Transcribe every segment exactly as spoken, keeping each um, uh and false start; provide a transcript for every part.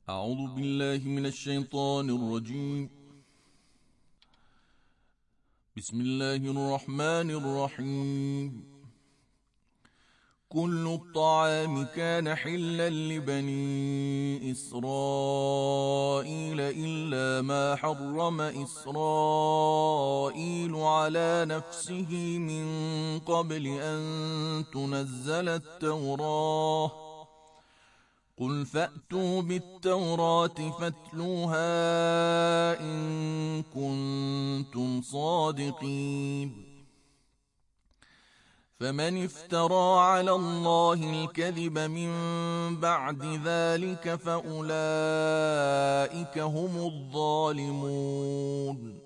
أعوذ بالله من الشيطان الرجيم. بسم الله الرحمن الرحيم. كل الطعام كان حلا لبني إسرائيل إلا ما حرم إسرائيل على نفسه من قبل أن تنزل التوراة. قل فأتوا بالتوراة فاتلوها إن كنتم صادقين. فمن افترى على الله الكذب من بعد ذلك فأولئك هم الظالمون.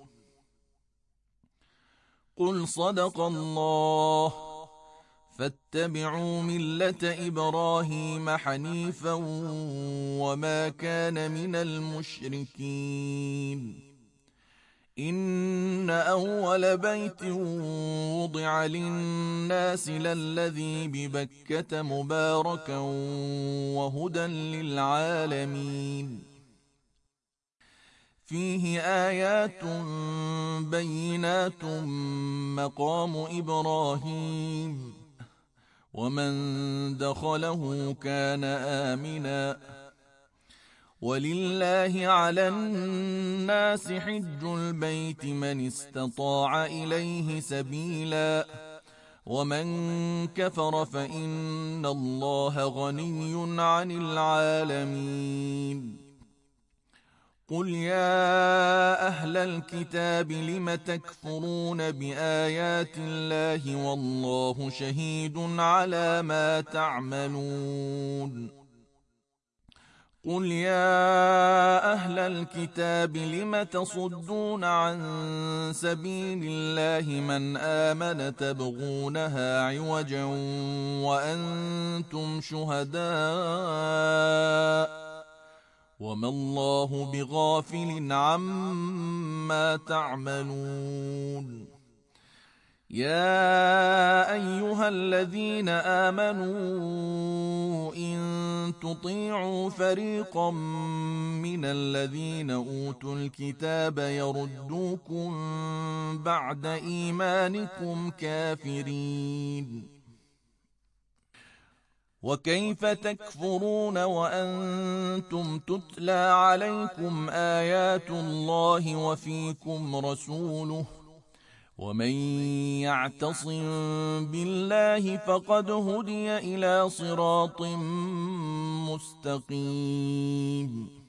قل صدق الله فاتبعوا ملة إبراهيم حنيفا وما كان من المشركين. إن أول بيت وضع للناس للذي ببكة مباركا وهدى للعالمين. فيه آيات بينات مقام إبراهيم ومن دخله كان آمنا. ولله على الناس حج البيت من استطاع إليه سبيلا ومن كفر فإن الله غني عن العالمين. قل يا أهل الكتاب لم تكفرون بآيات الله والله شهيد على ما تعملون. قل يا أهل الكتاب لم تصدون عن سبيل الله من آمن تبغونها عوجا وأنتم شهداء وما الله بغافل عما تعملون. يا أيها الذين آمنوا إن تطيعوا فريقا من الذين أوتوا الكتاب يردوكم بعد إيمانكم كافرين. وكيف تكفرون وأنتم تتلى عليكم آيات الله وفيكم رسوله ومن يعتصم بالله فقد هدي إلى صراط مستقيم.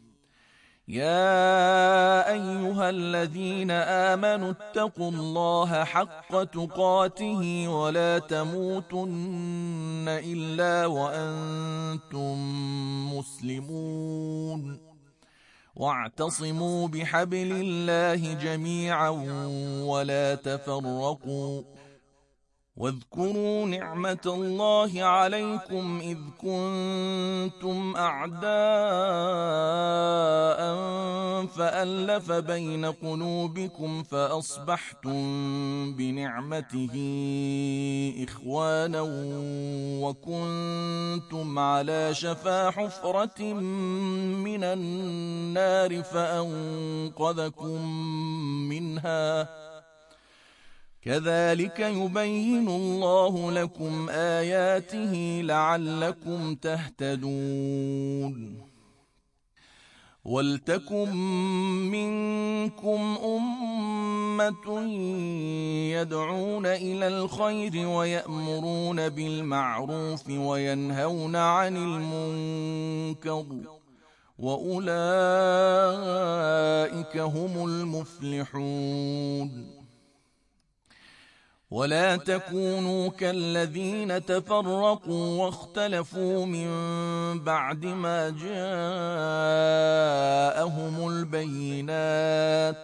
يا أيها الذين آمنوا اتقوا الله حق تقاته ولا تموتن إلا وأنتم مسلمون. واعتصموا بحبل الله جميعا ولا تفرقوا. واذكروا نعمة الله عليكم إذ كنتم أعداء فألف بين قلوبكم فأصبحتم بنعمته إخوانا وكنتم على شفا حفرة من النار فأنقذكم منها. كذلك يبين الله لكم آياته لعلكم تهتدون. ولتكن منكم أمة يدعون إلى الخير ويأمرون بالمعروف وينهون عن المنكر وأولئك هم المفلحون. ولا تكونوا كالذين تفرقوا واختلفوا من بعد ما جاءهم البينات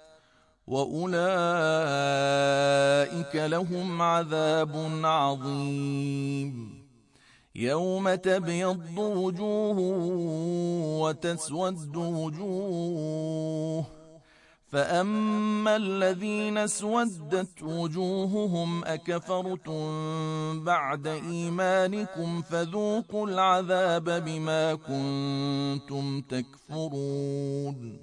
وأولئك لهم عذاب عظيم. يوم تبيض وجوه وتسود وجوه فأما الذين اسودت وجوههم أكفرتم بعد إيمانكم فذوقوا العذاب بما كنتم تكفرون.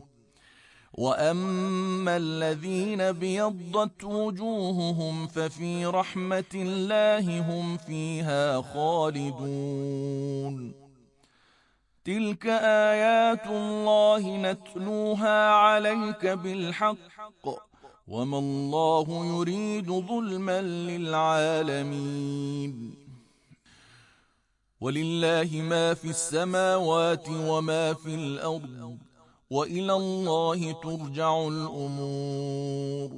وأما الذين بيضت وجوههم ففي رحمة الله هم فيها خالدون. تلك آيات الله نتلوها عليك بالحق وما الله يريد ظلما للعالمين. ولله ما في السماوات وما في الأرض وإلى الله ترجع الأمور.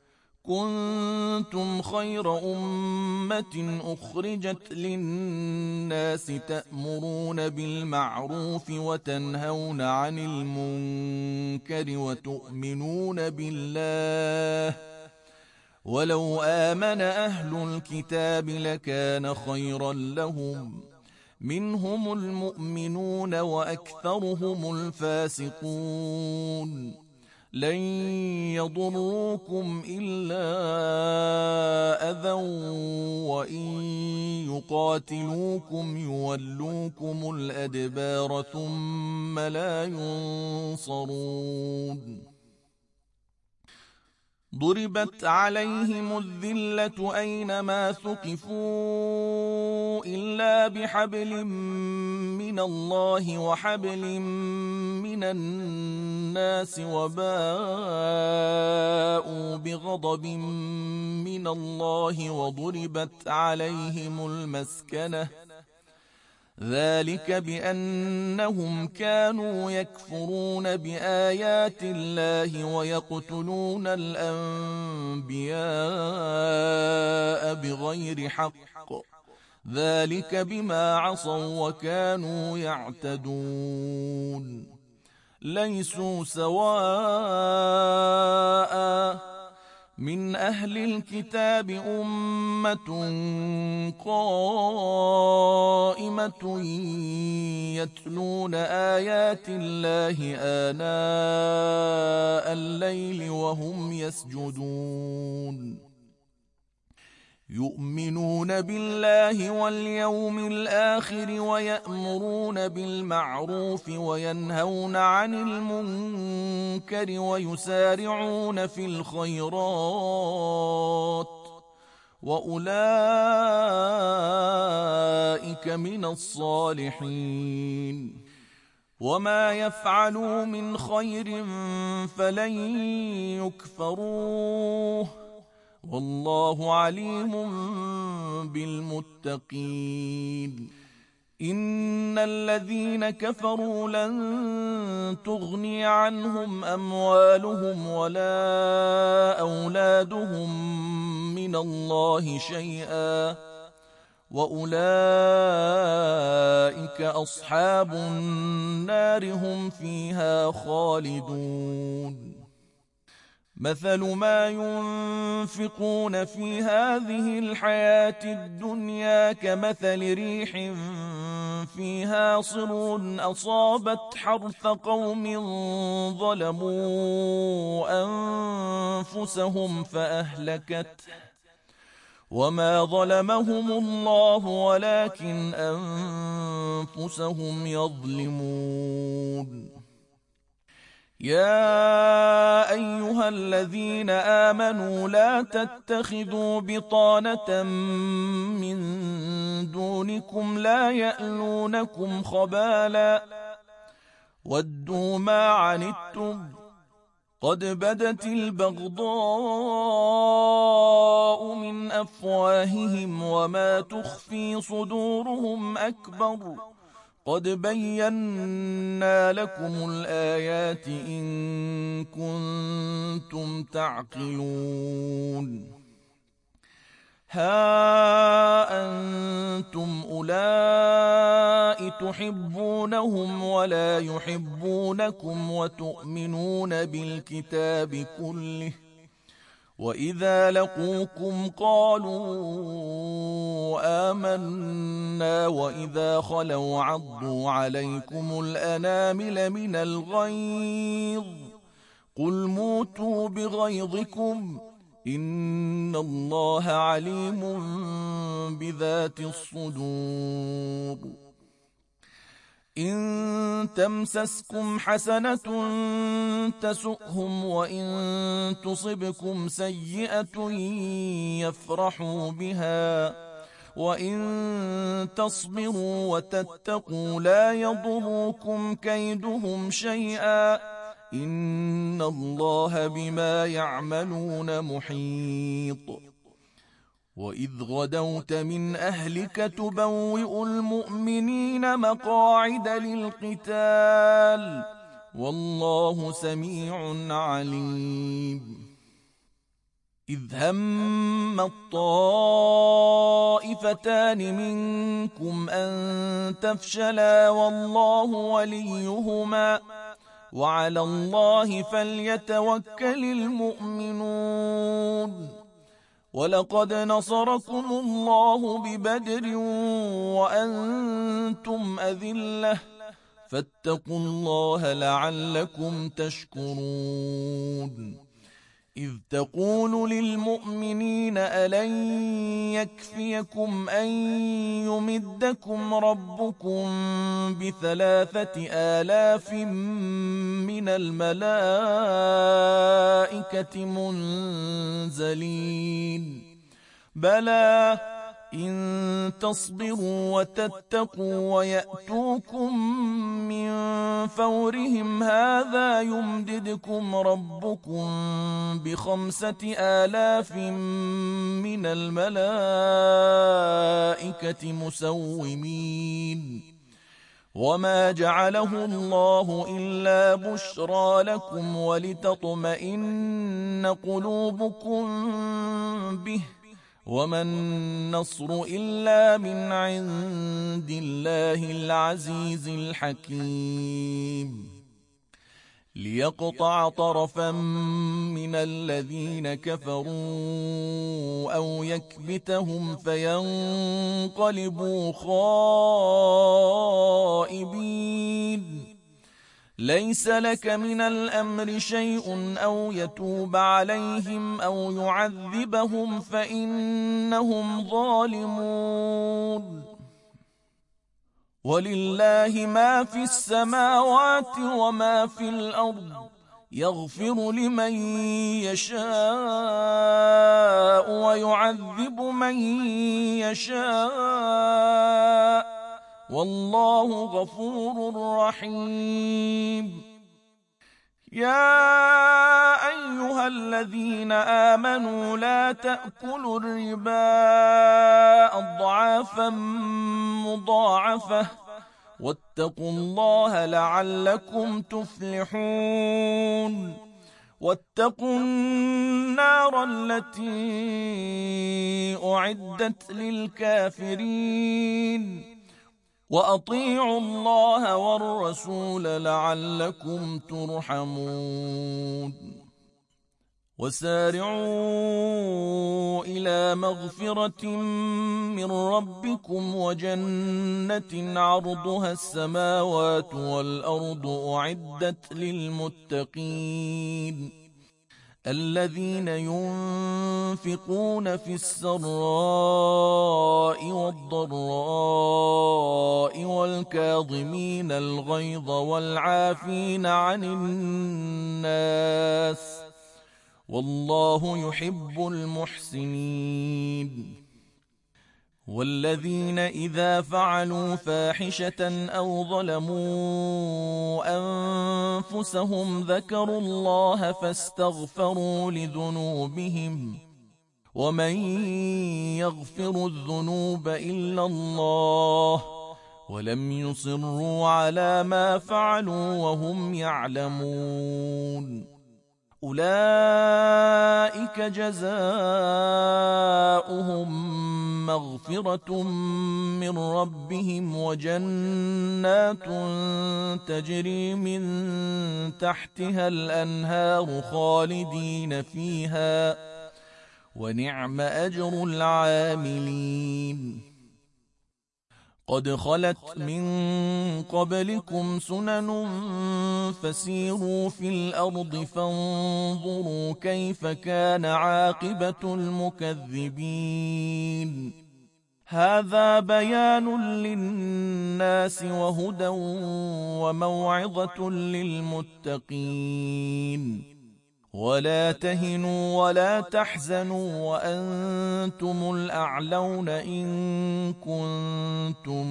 كنتم خير أمة أخرجت للناس تأمرون بالمعروف وتنهون عن المنكر وتؤمنون بالله ولو آمن أهل الكتاب لكان خيرا لهم منهم المؤمنون وأكثرهم الفاسقون. لن يضروكم إلا أذى وإن يقاتلوكم يولوكم الأدبار ثم لا ينصرون. ضربت عليهم الذلة أينما ثقفوا إلا بحبل من الله وحبل من الناس وباءوا بغضب من الله وضربت عليهم المسكنة ذلك بأنهم كانوا يكفرون بآيات الله ويقتلون الأنبياء بغير حق ذلك بما عصوا وكانوا يعتدون. ليسوا سواء من أهل الكتاب أمة قائمة يتلون آيات الله آناء الليل وهم يسجدون. يؤمنون بالله واليوم الآخر ويأمرون بالمعروف وينهون عن المنكر ويسارعون في الخيرات وأولئك من الصالحين. وما يفعلوا من خير فلن يكفروه والله عليم بالمتقين. إن الذين كفروا لن تغني عنهم أموالهم ولا أولادهم من الله شيئا وأولئك أصحاب النار هم فيها خالدون. مثل ما ينفقون في هذه الحياة الدنيا كمثل ريح فيها صر أصابت حرث قوم ظلموا أنفسهم فأهلكته وما ظلمهم الله ولكن أنفسهم يظلمون. يا أيها الذين آمنوا لا تتخذوا بطانة من دونكم لا يألونكم خبالا ودوا ما عنتم قد بدت البغضاء من أفواههم وما تخفي صدورهم أكبر قد بينا لكم الآيات إن كنتم تعقلون. ها أنتم أولئك تحبونهم ولا يحبونكم وتؤمنون بالكتاب كله وإذا لقوكم قالوا آمنا وإذا خلوا عضوا عليكم الأنامل من الغيظ قل موتوا بغيظكم إن الله عليم بذات الصدور. إن تمسسكم حسنة تسؤهم وإن تصبكم سيئة يفرحوا بها وإن تصبروا وتتقوا لا يضركم كيدهم شيئا إن الله بما يعملون محيط. وإذ غدوت من أهلك تبوئ المؤمنين مقاعد للقتال والله سميع عليم. إذ هم الطائفتان منكم أن تفشلا والله وليهما وعلى الله فليتوكل المؤمنون. ولقد نصركم الله ببدر وأنتم أذلة فاتقوا الله لعلكم تشكرون. إذ تقول للمؤمنين ألن يكفيكم أن يمدكم ربكم بثلاثة آلاف من الملائكة منزلين بلى إن تصبروا وتتقوا ويأتوكم من فورهم هذا يمددكم ربكم بخمسة آلاف من الملائكة مسومين. وما جعله الله إلا بشرى لكم ولتطمئن قلوبكم به وما النصر إلا من عند الله العزيز الحكيم. ليقطع طرفا من الذين كفروا أو يكبتهم فينقلبوا خائبين. ليس لك من الأمر شيء أو يتوب عليهم أو يعذبهم فإنهم ظالمون. ولله ما في السماوات وما في الأرض يغفر لمن يشاء ويعذب من يشاء والله غفور رحيم. يا أيها الذين آمنوا لا تأكلوا الربا أضعافا مضاعفة واتقوا الله لعلكم تفلحون. واتقوا النار التي أعدت للكافرين وأطيعوا الله والرسول لعلكم ترحمون. وسارعوا إلى مغفرة من ربكم وجنة عرضها السماوات والأرض أعدت للمتقين الذين ينفقون في السراء والضراء والكاظمين الغيظ والعافين عن الناس والله يحب المحسنين. والذين إذا فعلوا فاحشة أو ظلموا أنفسهم ذكروا الله فاستغفروا لذنوبهم ومن يغفر الذنوب إلا الله ولم يصروا على ما فعلوا وهم يعلمون. أولئك جزاؤهم مغفرة من ربهم وجنات تجري من تحتها الأنهار خالدين فيها ونعم أجر العاملين. قد خلت من قبلكم سنن فسيروا في الأرض فانظروا كيف كان عاقبة المكذبين هذا بيان للناس وهدى وموعظة للمتقين ولا تهنوا ولا تحزنوا وأنتم الأعلون إن كنتم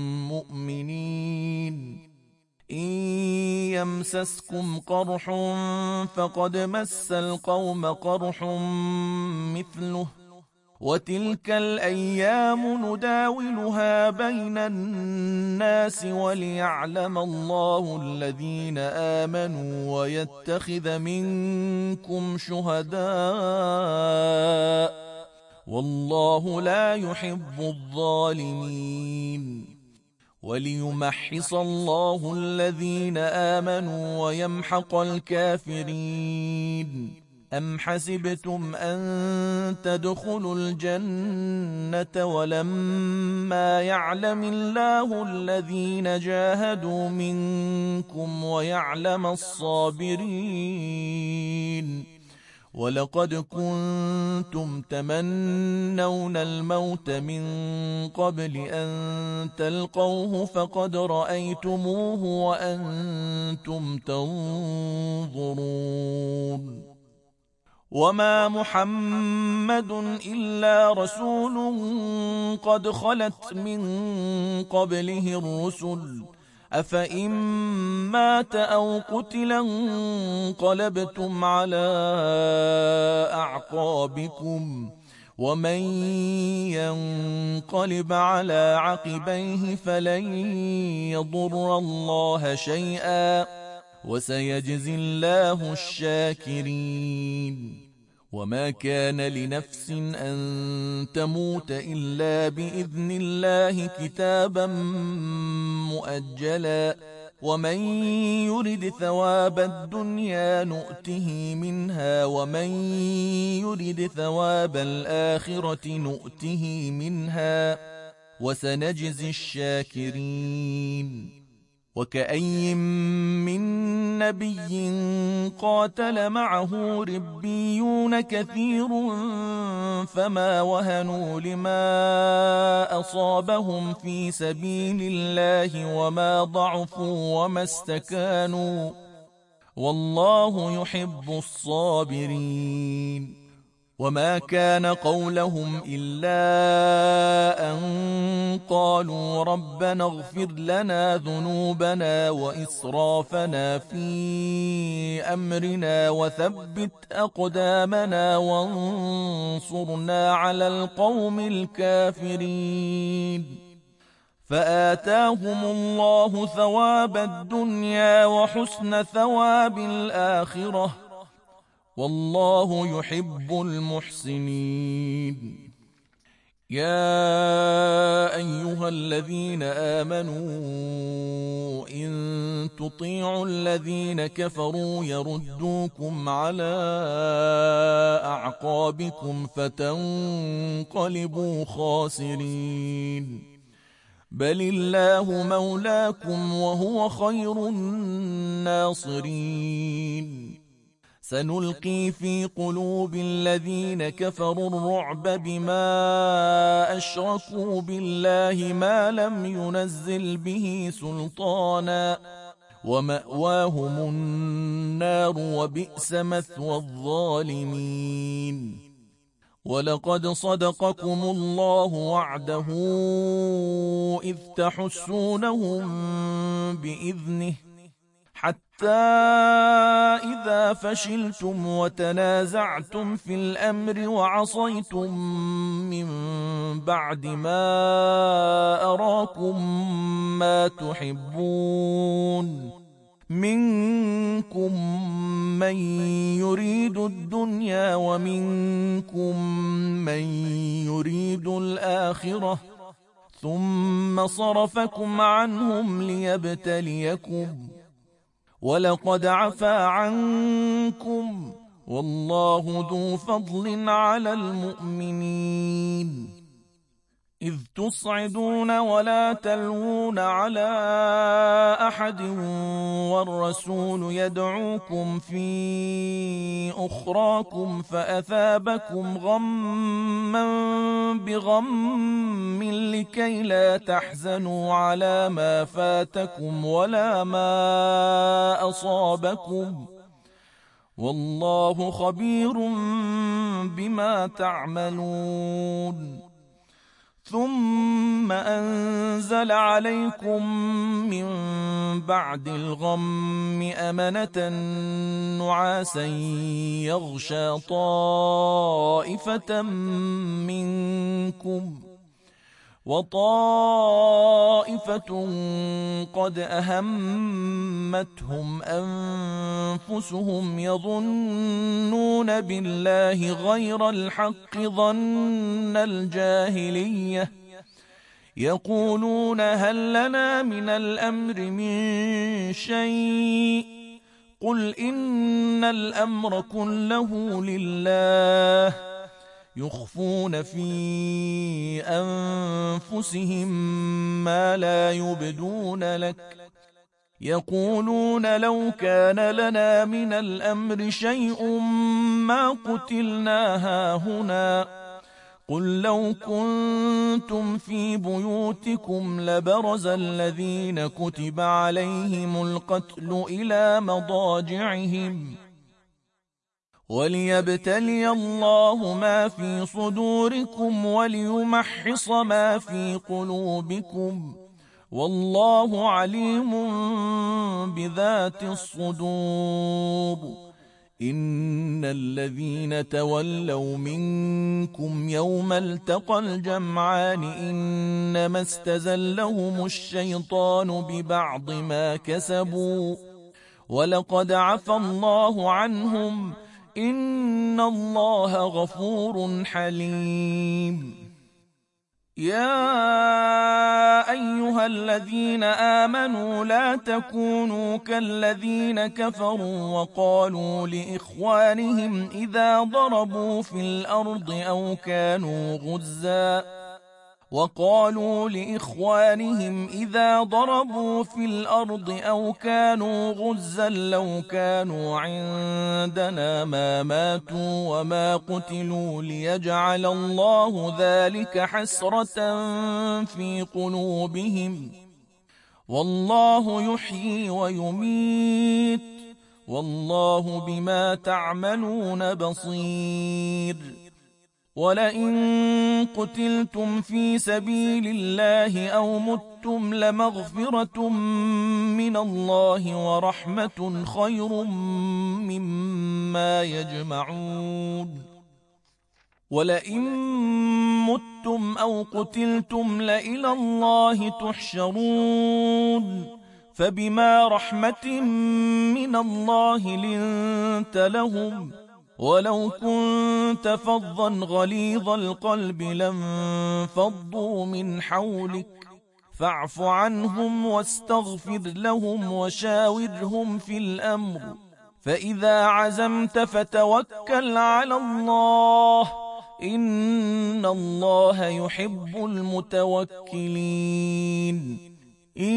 مؤمنين إن يمسسكم قرح فقد مس القوم قرح مثله وتلك الأيام نداولها بين الناس وليعلم الله الذين آمنوا ويتخذ منكم شهداء والله لا يحب الظالمين وليمحص الله الذين آمنوا ويمحق الكافرين أم حسبتم أن تدخلوا الجنة ولما يعلم الله الذين جاهدوا منكم ويعلم الصابرين ولقد كنتم تمنون الموت من قبل أن تلقوه فقد رأيتموه وأنتم تنظرون وما محمد إلا رسول قد خلت من قبله الرسل أفإن مات أو قتل انقلبتم على أعقابكم ومن ينقلب على عقبيه فلن يضر الله شيئا وسيجزي الله الشاكرين وما كان لنفس أن تموت إلا بإذن الله كتابا مؤجلا ومن يرد ثواب الدنيا نؤته منها ومن يرد ثواب الآخرة نؤته منها وسنجزي الشاكرين وكأي من نبي قاتل معه ربيون كثير فما وهنوا لما أصابهم في سبيل الله وما ضعفوا وما استكانوا والله يحب الصابرين وما كان قولهم إلا أن قالوا ربنا اغفر لنا ذنوبنا وإسرافنا في أمرنا وثبت أقدامنا وانصرنا على القوم الكافرين فآتاهم الله ثواب الدنيا وحسن ثواب الآخرة والله يحب المحسنين يا أيها الذين آمنوا إن تطيعوا الذين كفروا يردوكم على أعقابكم فتنقلبوا خاسرين بل الله مولاكم وهو خير الناصرين سنلقي في قلوب الذين كفروا الرعب بما أشركوا بالله ما لم ينزل به سلطانا ومأواهم النار وبئس مثوى الظالمين ولقد صدقكم الله وعده إذ تحسونهم بإذنه حتى إذا فشلتم وتنازعتم في الأمر وعصيتم من بعد ما أراكم ما تحبون منكم من يريد الدنيا ومنكم من يريد الآخرة ثم صرفكم عنهم ليبتليكم ولقد عفا عنكم والله ذو فضل على المؤمنين إذ تصعدون ولا تلوون على أحد والرسول يدعوكم في أخراكم فأثابكم غما بغم لكي لا تحزنوا على ما فاتكم ولا ما أصابكم والله خبير بما تعملون. ثم أنزل عليكم من بعد الغم أمنة نعاسا يغشى طائفة منكم وطائفة قد أهمتهم أنفسهم يظنون بالله غير الحق ظن الجاهلية يقولون هل لنا من الأمر من شيء قل إن الأمر كله لله يخفون في أنفسهم ما لا يبدون لك يقولون لو كان لنا من الأمر شيء ما قتلنا هاهنا قل لو كنتم في بيوتكم لبرز الذين كتب عليهم القتل إلى مضاجعهم وليبتلي الله ما في صدوركم وليمحص ما في قلوبكم والله عليم بذات الصدور. إن الذين تولوا منكم يوم التقى الجمعان إنما استزلهم الشيطان ببعض ما كسبوا ولقد عفى الله عنهم إن الله غفور حليم. يا أيها الذين آمنوا لا تكونوا كالذين كفروا وقالوا لإخوانهم إذا ضربوا في الأرض أو كانوا غزاً وقالوا لإخوانهم إذا ضربوا في الأرض أو كانوا غزا لو كانوا عندنا ما ماتوا وما قتلوا ليجعل الله ذلك حسرة في قلوبهم والله يحيي ويميت والله بما تعملون بصير. ولئن قتلتم في سبيل الله أو متم لمغفرة من الله ورحمة خير مما يجمعون. ولئن متم أو قتلتم لإلى الله تحشرون فبما رحمة من الله لنت لهم ولو كنت فظا غليظ القلب لانفضوا من حولك فاعف عنهم واستغفر لهم وشاورهم في الأمر فإذا عزمت فتوكل على الله إن الله يحب المتوكلين. إن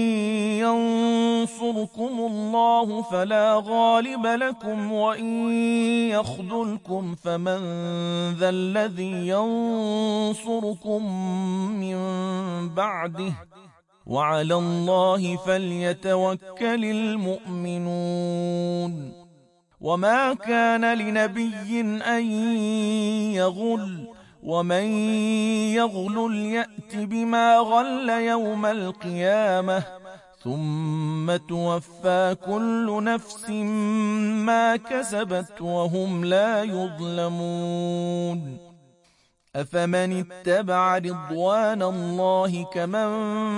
ينصركم الله فلا غالب لكم وإن يخذلكم فمن ذا الذي ينصركم من بعده وعلى الله فليتوكل المؤمنون. وما كان لنبي أن يغل ومن يغل يأت بما غل يوم القيامة ثم توفى كل نفس ما كسبت وهم لا يظلمون. أفمن اتبع رضوان الله كمن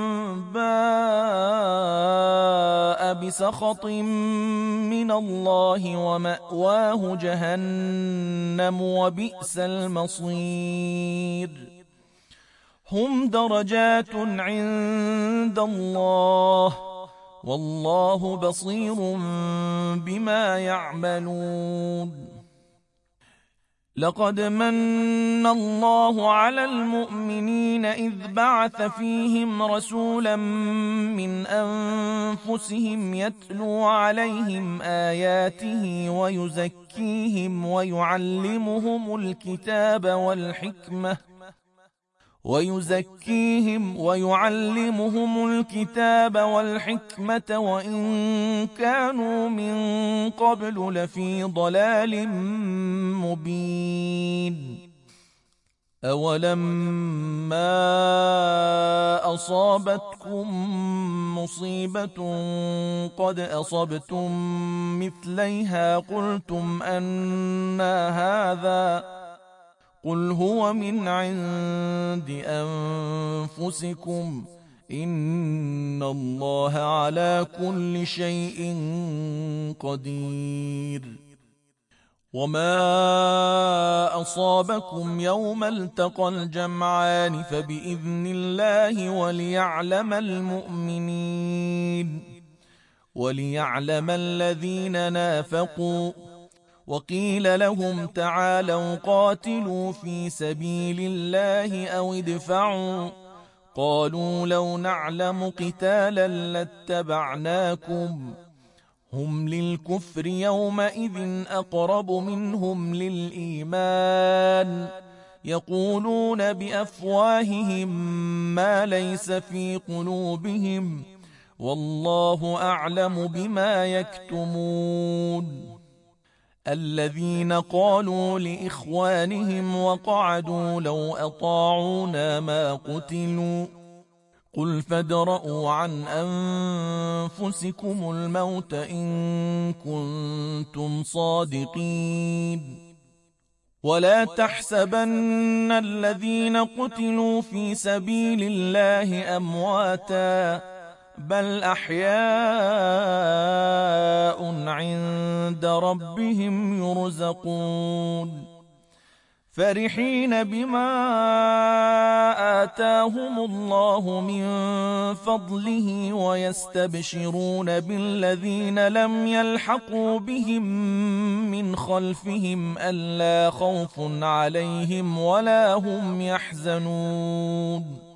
باء بسخط من الله ومأواه جهنم وبئس المصير. هم درجات عند الله والله بصير بما يعملون. لقد من الله على المؤمنين إذ بعث فيهم رسولا من أنفسهم يتلو عليهم آياته ويزكيهم ويعلمهم الكتاب والحكمة ويزكيهم ويعلمهم الكتاب والحكمة وإن كانوا من قبل لفي ضلال مبين. أولما أصابتكم مصيبة قد أصبتم مثليها قلتم أنى هذا قل هو من عند أنفسكم إن الله على كل شيء قدير. وما أصابكم يوم التقى الجمعان فبإذن الله وليعلم المؤمنين وليعلم الذين نافقوا. وقيل لهم تعالوا قاتلوا في سبيل الله أو ادفعوا قالوا لو نعلم قتالا لاتبعناكم هم للكفر يومئذ أقرب منهم للإيمان يقولون بأفواههم ما ليس في قلوبهم والله أعلم بما يكتمون. الذين قالوا لإخوانهم وقعدوا لو أطاعونا ما قتلوا قل فادرءوا عن أنفسكم الموت إن كنتم صادقين. ولا تحسبن الذين قتلوا في سبيل الله أمواتا بل أحياء عند ربهم يرزقون فرحين بما آتاهم الله من فضله ويستبشرون بالذين لم يلحقوا بهم من خلفهم ألا خوف عليهم ولا هم يحزنون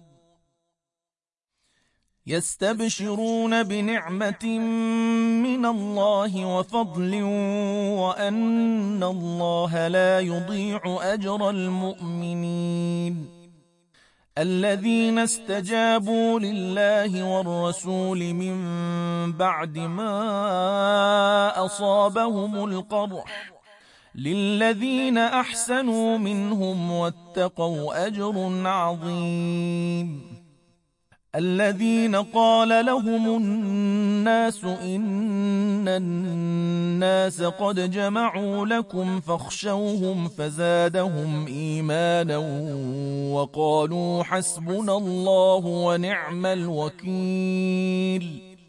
يستبشرون بنعمة من الله وفضل وأن الله لا يضيع أجر المؤمنين. الذين استجابوا لله والرسول من بعد ما أصابهم القرح للذين أحسنوا منهم واتقوا أجر عظيم. الذين قال لهم الناس إن الناس قد جمعوا لكم فاخشوهم فزادهم إيمانا وقالوا حسبنا الله ونعم الوكيل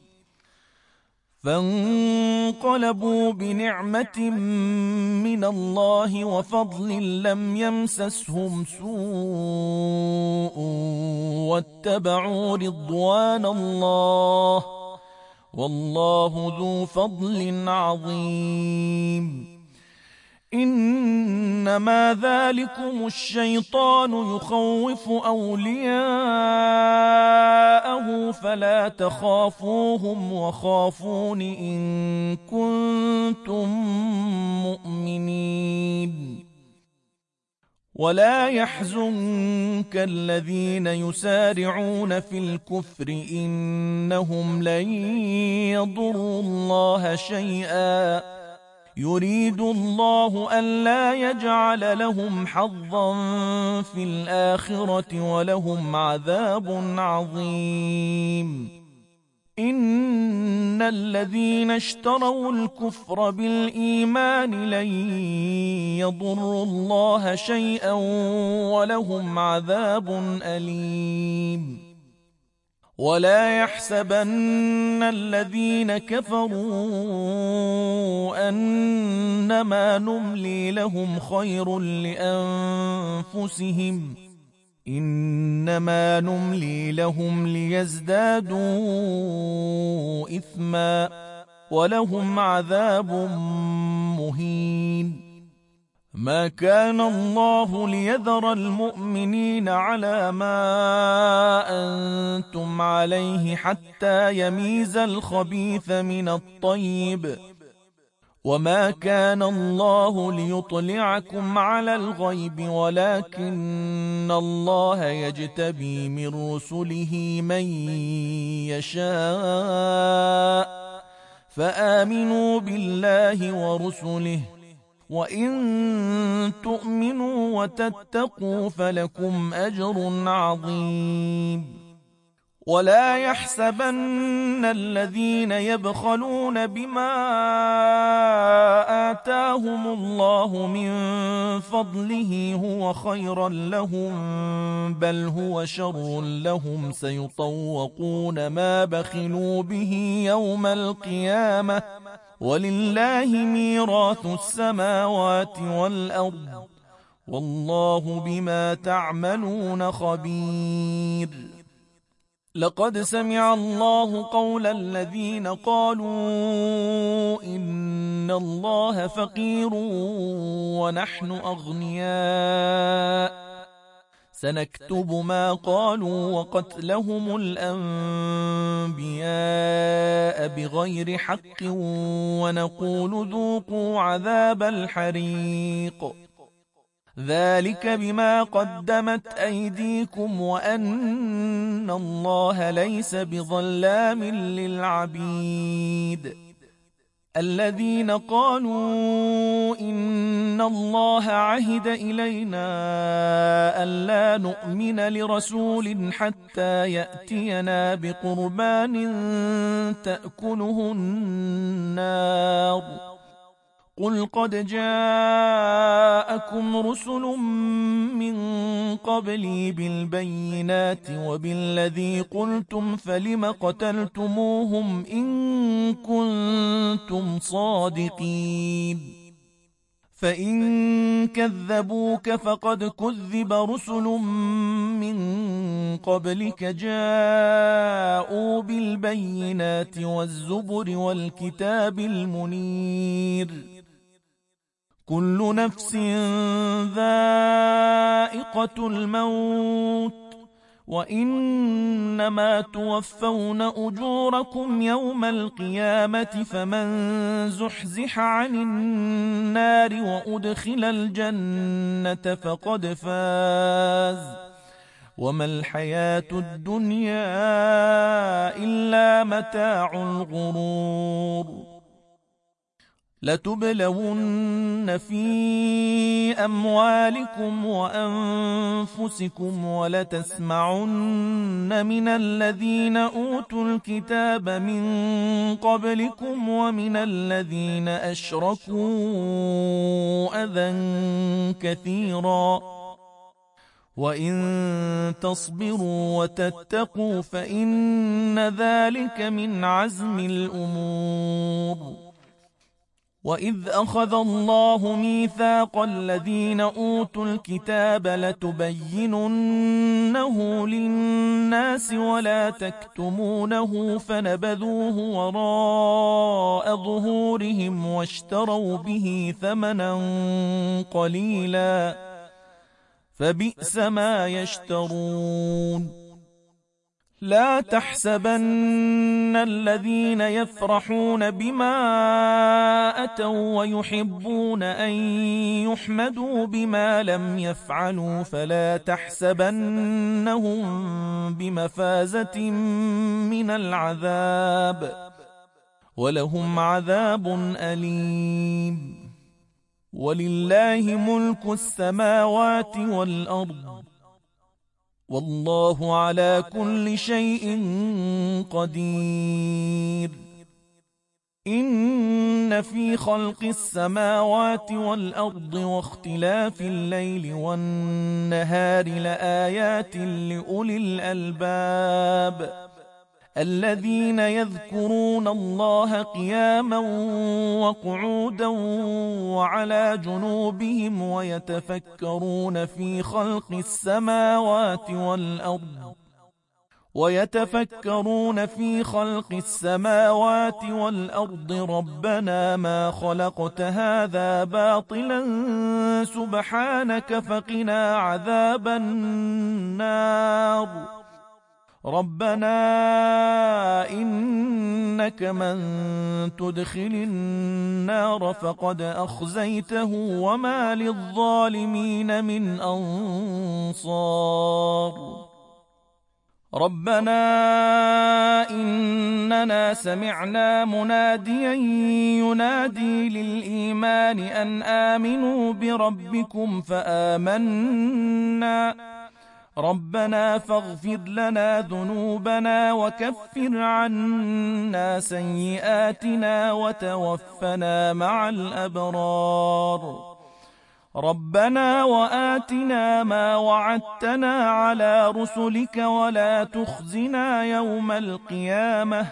فانقلبوا بنعمة من الله وفضل لم يمسسهم سوء واتبعوا رضوان الله والله ذو فضل عظيم. إنما ذلكم الشيطان يخوف أولياءه فلا تخافوهم وخافون إن كنتم مؤمنين. ولا يحزنك الذين يسارعون في الكفر إنهم لن يضروا الله شيئا يريد الله ألا يجعل لهم حظا في الآخرة ولهم عذاب عظيم. إن الذين اشتروا الكفر بالإيمان لن يضروا الله شيئا ولهم عذاب أليم. ولا يحسبن الذين كفروا أنما نملي لهم خير لأنفسهم إنما نملي لهم ليزدادوا إثما ولهم عذاب مهين. ما كان الله ليذر المؤمنين على ما أنتم عليه حتى يميز الخبيث من الطيب، وما كان الله ليطلعكم على الغيب ولكن الله يجتبي من رسله من يشاء، فآمنوا بالله ورسله، وإن تؤمنوا وتتقوا فلكم أجر عظيم. ولا يحسبن الذين يبخلون بما آتاهم الله من فضله هو خيرا لهم، بل هو شر لهم، سيطوقون ما بخلوا به يوم القيامة، ولله ميراث السماوات والأرض، والله بما تعملون خبير. لقد سمع الله قول الذين قالوا إن الله فقير ونحن أغنياء، سنكتب ما قالوا وقتلهم الأنبياء بغير حق، ونقول ذوقوا عذاب الحريق، ذلك بما قدمت أيديكم وأن الله ليس بظلام للعبيد. الذين قالوا إن الله عهد إلينا ألا نؤمن لرسول حتى يأتينا بقربان تأكله النار، قل قد جاءكم رسل من قبلي بالبينات وبالذي قلتم، فلم قتلتموهم إن كنتم صادقين؟ فإن كذبوك فقد كذب رسل من قبلك جاءوا بالبينات والزبر والكتاب المنير، كل نفس ذائقة الموت، وإنما توفون أجوركم يوم القيامة، فمن زحزح عن النار وأدخل الجنة فقد فاز، وما الحياة الدنيا إلا متاع الغرور. لتبلون في أموالكم وأنفسكم ولتسمعن من الذين أوتوا الكتاب من قبلكم ومن الذين أشركوا أذى كثيرا، وإن تصبروا وتتقوا فإن ذلك من عزم الأمور. وإذ أخذ الله ميثاق الذين أوتوا الكتاب لتبيننه للناس ولا تكتمونه، فنبذوه وراء ظهورهم واشتروا به ثمنا قليلا، فبئس ما يشترون. لا تحسبن الذين يفرحون بما أتوا ويحبون أن يحمدوا بما لم يفعلوا، فلا تحسبنهم بمفازة من العذاب، ولهم عذاب أليم. ولله ملك السماوات والأرض، والله على كل شيء قدير. إن في خلق السماوات والأرض واختلاف الليل والنهار لآيات لأولي الألباب، الذين يذكرون الله قياما وقعودا وعلى جنوبهم ويتفكرون في خلق السماوات والأرض ويتفكرون في خلق السماوات والأرض ربنا ما خلقت هذا باطلا سبحانك فقنا عذاب النار ربنا إنك من تدخل النار فقد أخزيته وما للظالمين من أنصار ربنا إننا سمعنا مناديا ينادي للإيمان أن آمنوا بربكم فآمنا ربنا فاغفر لنا ذنوبنا وكفر عنا سيئاتنا وتوفنا مع الأبرار ربنا وآتنا ما وعدتنا على رسلك ولا تخزنا يوم القيامة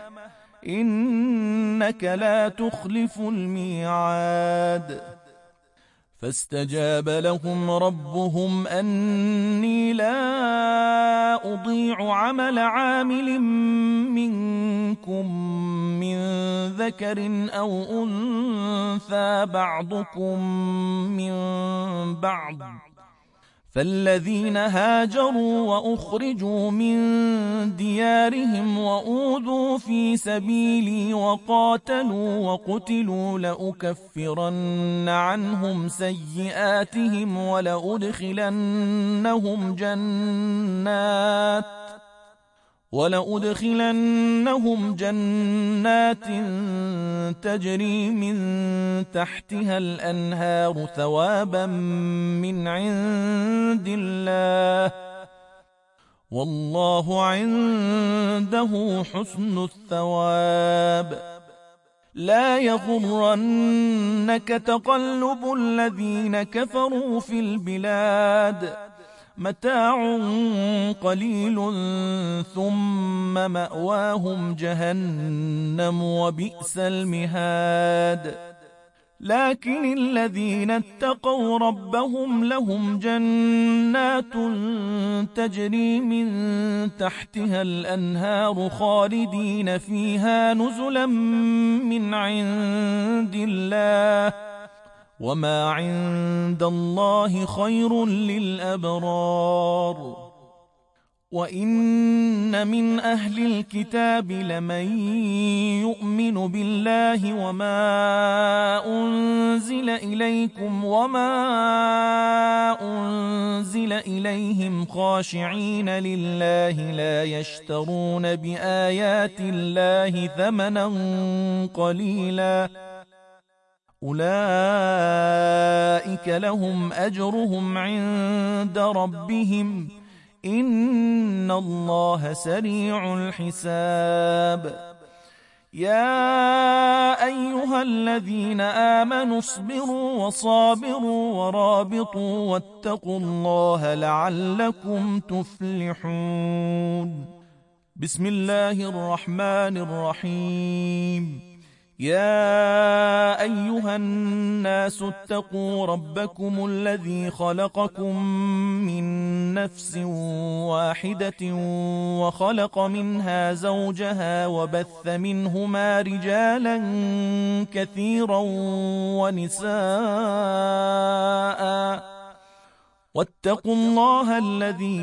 إنك لا تخلف الميعاد فاستجاب لهم ربهم أني لا أضيع عمل عامل منكم من ذكر أو أنثى بعضكم من بعض فالذين هاجروا وأخرجوا من ديارهم وأوذوا في سبيلي وقاتلوا وقتلوا لأكفرن عنهم سيئاتهم ولأدخلنهم جنات ولأدخلنهم جنات تجري من تحتها الأنهار ثوابا من عند الله والله عنده حسن الثواب لا يغرنك تقلب الذين كفروا في البلاد متاع قليل ثم مأواهم جهنم وبئس المهاد لكن الذين اتقوا ربهم لهم جنات تجري من تحتها الأنهار خالدين فيها نزلا من عند الله وما عند الله خير للأبرار وإن من أهل الكتاب لمن يؤمن بالله وما أنزل إليكم وما أنزل إليهم خاشعين لله لا يشترون بآيات الله ثمنا قليلا أولئك لهم أجرهم عند ربهم إن الله سريع الحساب يا أيها الذين آمنوا اصبروا وصابروا ورابطوا واتقوا الله لعلكم تفلحون بسم الله الرحمن الرحيم يا أيها الناس اتقوا ربكم الذي خلقكم من نفس واحدة وخلق منها زوجها وبث منهما رجالا كثيرا ونساء واتقوا الله الذي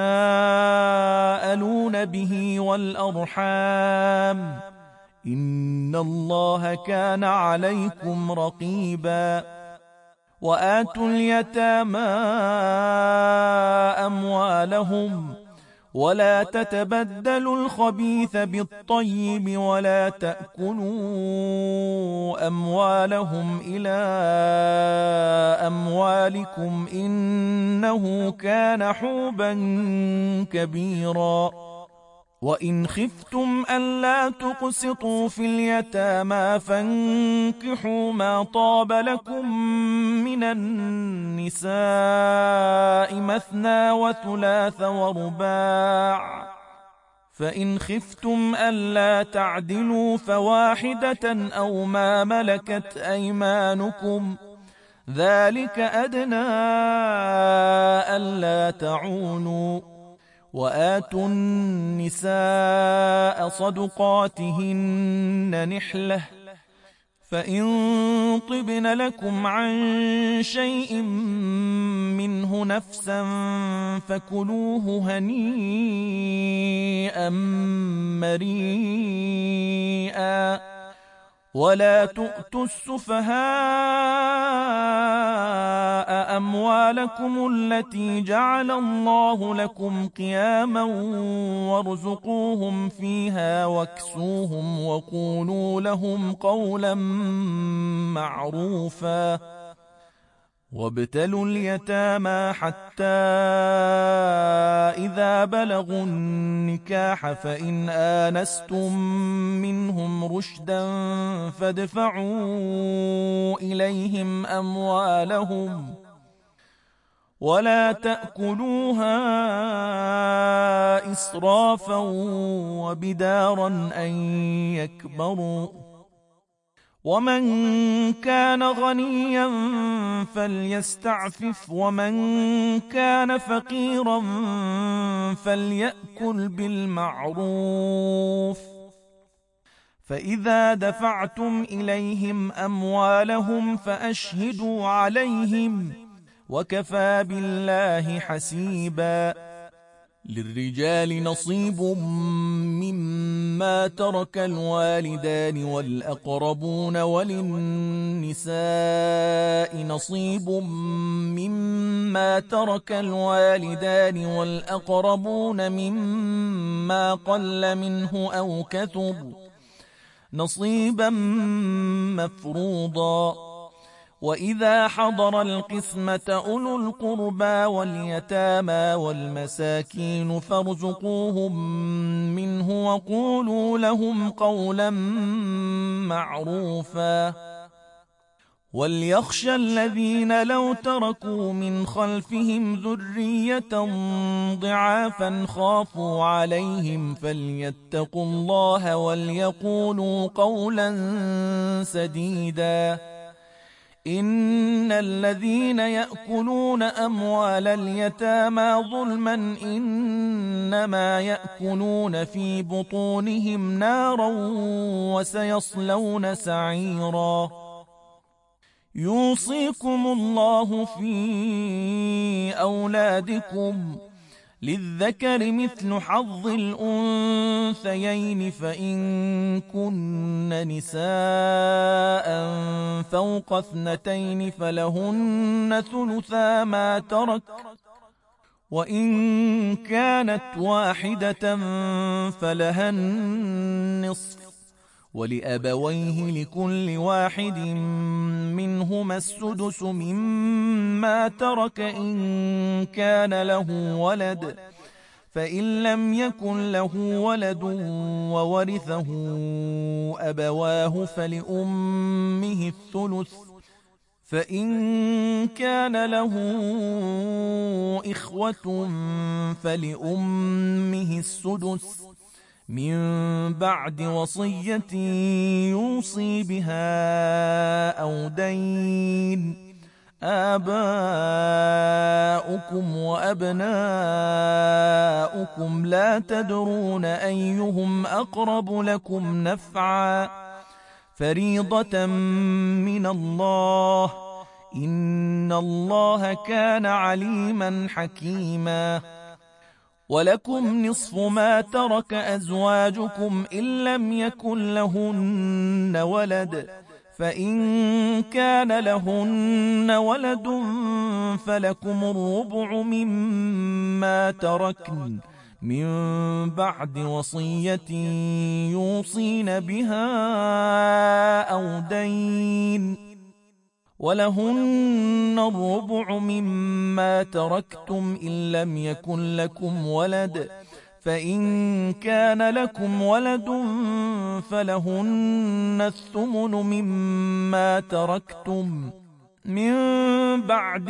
تساءلون به والأرحام إن الله كان عليكم رقيبا وآتوا اليتامى أموالهم ولا تتبدلوا الخبيث بالطيب ولا تأكلوا أموالهم إلى أموالكم إنه كان حوبا كبيرا وإن خفتم ألا تقسطوا في اليتامى فانكحوا ما طاب لكم من النساء مثنى وثلاث ورباع فإن خفتم ألا تعدلوا فواحدة أو ما ملكت أيمانكم ذلك أدنى ألا تعونوا وآتوا النساء صدقاتهن نحلة فإن طبن لكم عن شيء منه نفسا فكلوه هنيئا مريئا ولا تؤتوا السفهاء أموالكم التي جعل الله لكم قياما وارزقوهم فيها واكسوهم وقولوا لهم قولا معروفا وابتلوا اليتامى حتى إذا بلغوا النكاح فإن آنستم منهم رشدا فادفعوا إليهم أموالهم ولا تأكلوها إسرافا وبدارا أن يكبروا ومن كان غنيا فليستعفف ومن كان فقيرا فليأكل بالمعروف فإذا دفعتم إليهم أموالهم فأشهدوا عليهم وكفى بالله حسيبا للرجال نصيب مما ترك الوالدان والأقربون وللنساء نصيب مما ترك الوالدان والأقربون مما قل منه أو كثر نصيبا مفروضا وإذا حضر القسمة أولو القربى واليتامى والمساكين فارزقوهم منه وقولوا لهم قولا معروفا وليخشى الذين لو تركوا من خلفهم ذرية ضعافا خافوا عليهم فليتقوا الله وليقولوا قولا سديدا إن الذين يأكلون أموال اليتامى ظلما إنما يأكلون في بطونهم نارا وسيصلون سعيرا يوصيكم الله في أولادكم للذكر مثل حظ الأنثيين فإن كن نساء فوق اثنتين فلهن ثلثا ما ترك وإن كانت واحدة فلها النصف ولأبويه لكل واحد منهما السدس مما ترك إن كان له ولد فإن لم يكن له ولد وورثه أبواه فلأمه الثلث فإن كان له إخوة فلأمه السدس من بعد وصية يوصي بها أو دين آباؤكم وأبناؤكم لا تدرون أيهم أقرب لكم نفعا فريضة من الله إن الله كان عليما حكيما ولكم نصف ما ترك أزواجكم إن لم يكن لهن ولد فإن كان لهن ولد فلكم الربع مما تركن من بعد وصية يوصين بها أو دين ولهن الربع مما تركتم إن لم يكن لكم ولد فإن كان لكم ولد فلهن الثمن مما تركتم من بعد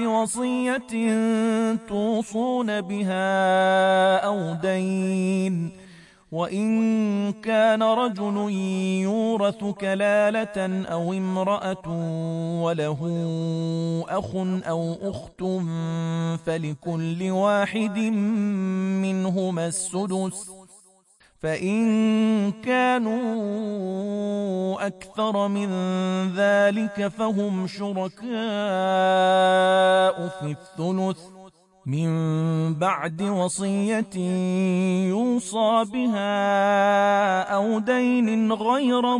وصية توصون بها أو دين وإن كان رجل يورث كلالة أو امرأة وله أخ أو أخت فلكل واحد منهما السدس، فإن كانوا أكثر من ذلك فهم شركاء في الثلث من بعد وصية يوصى بها أو دين غير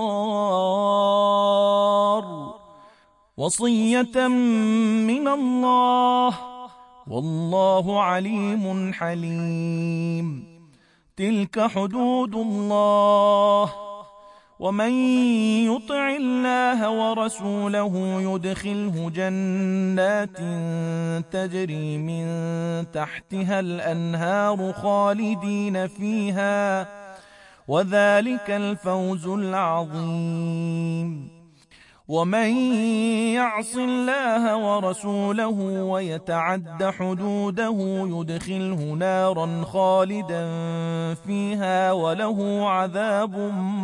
مضار، وصية من الله، والله عليم حليم. تلك حدود الله، ومن يطع الله ورسوله يدخله جنات تجري من تحتها الأنهار خالدين فيها، وذلك الفوز العظيم. ومن يعص الله ورسوله ويتعد حدوده يدخله نارا خالدا فيها وله عذاب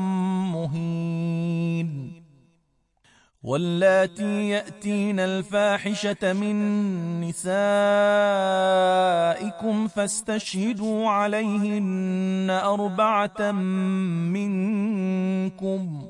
مهين. واللاتي يأتين الفاحشة من نسائكم فاستشهدوا عليهن أربعة منكم،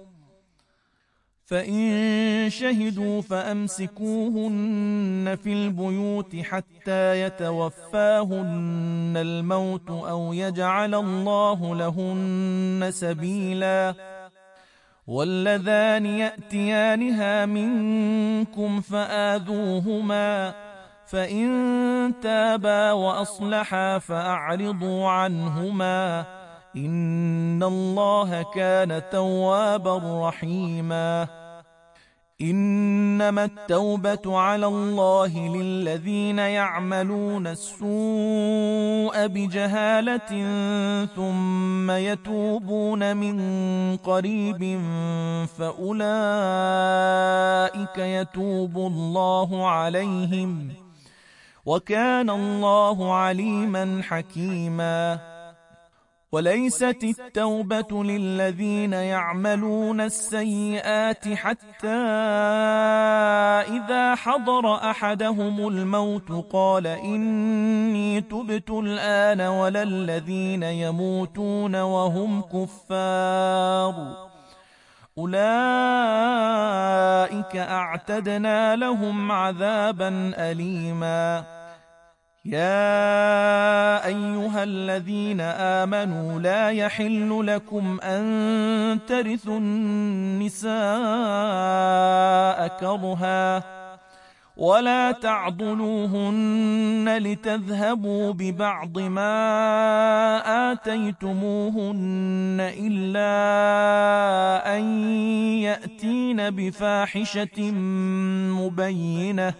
فإن شهدوا فأمسكوهن في البيوت حتى يتوفاهن الموت أو يجعل الله لهن سبيلا. واللذان يأتيانها منكم فآذوهما، فإن تابا وأصلحا فأعرضوا عنهما، إن الله كان توابا رحيما. إنما التوبة على الله للذين يعملون السوء بجهالة ثم يتوبون من قريب فأولئك يتوب الله عليهم، وكان الله عليما حكيما. وليست التوبة للذين يعملون السيئات حتى إذا حضر أحدهم الموت قال إني تبت الآن، ولا الذين يموتون وهم كفار، أولئك أعتدنا لهم عذابا أليما. يا أيها الذين آمنوا لا يحل لكم أن ترثوا النساء كرها، ولا تعضلوهن لتذهبوا ببعض ما آتيتموهن إلا أن يأتين بفاحشة مبينة،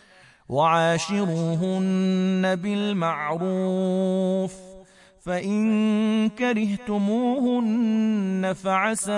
وعاشروهن بالمعروف، فإن كرهتموهن فعسى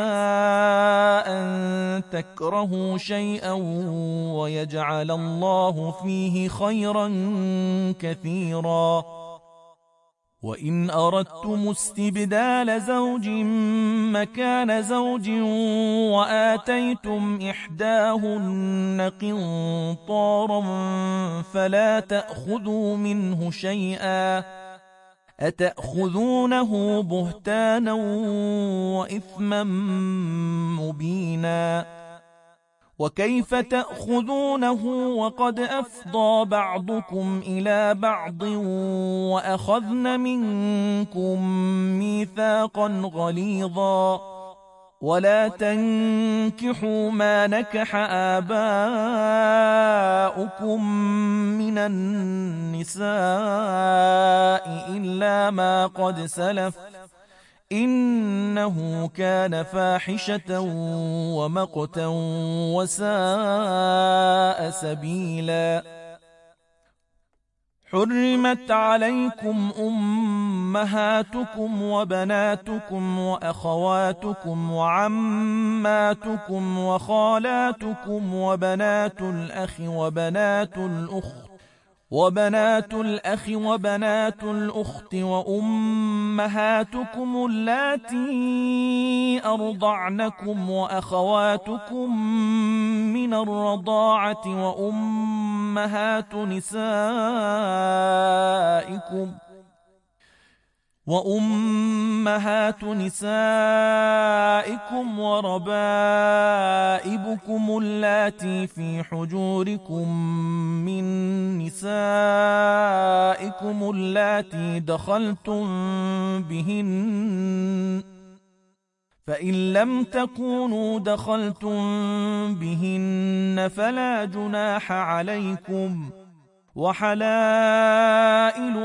أن تكرهوا شيئا ويجعل الله فيه خيرا كثيرا. وإن أردتم استبدال زوج مكان زوج وآتيتم إحداهن قنطارا فلا تأخذوا منه شيئا، أتأخذونه بهتانا وإثما مبينا. وكيف تأخذونه وقد أفضى بعضكم إلى بعض وأخذن منكم ميثاقا غليظا. ولا تنكحوا ما نكح آباؤكم من النساء إلا ما قد سلف، إنه كان فاحشة ومقتا وساء سبيلا. حرمت عليكم أمهاتكم وبناتكم وأخواتكم وعماتكم وخالاتكم وبنات الأخ وبنات الأخت وبنات الأخ وبنات الأخت وأمهاتكم اللاتي أرضعنكم وأخواتكم من الرضاعة وأمهات نسائكم وأمهات نسائكم وربائبكم اللاتي في حجوركم من نسائكم اللاتي دخلتم بهن فإن لم تكونوا دخلتم بهن فلا جناح عليكم وحلائل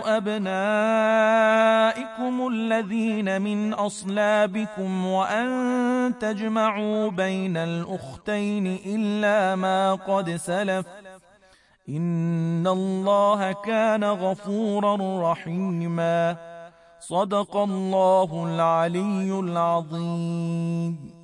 أبنائكم الذين من أصلابكم وأن تجمعوا بين الأختين إلا ما قد سلف إن الله كان غفورا رحيما. صدق الله العلي العظيم.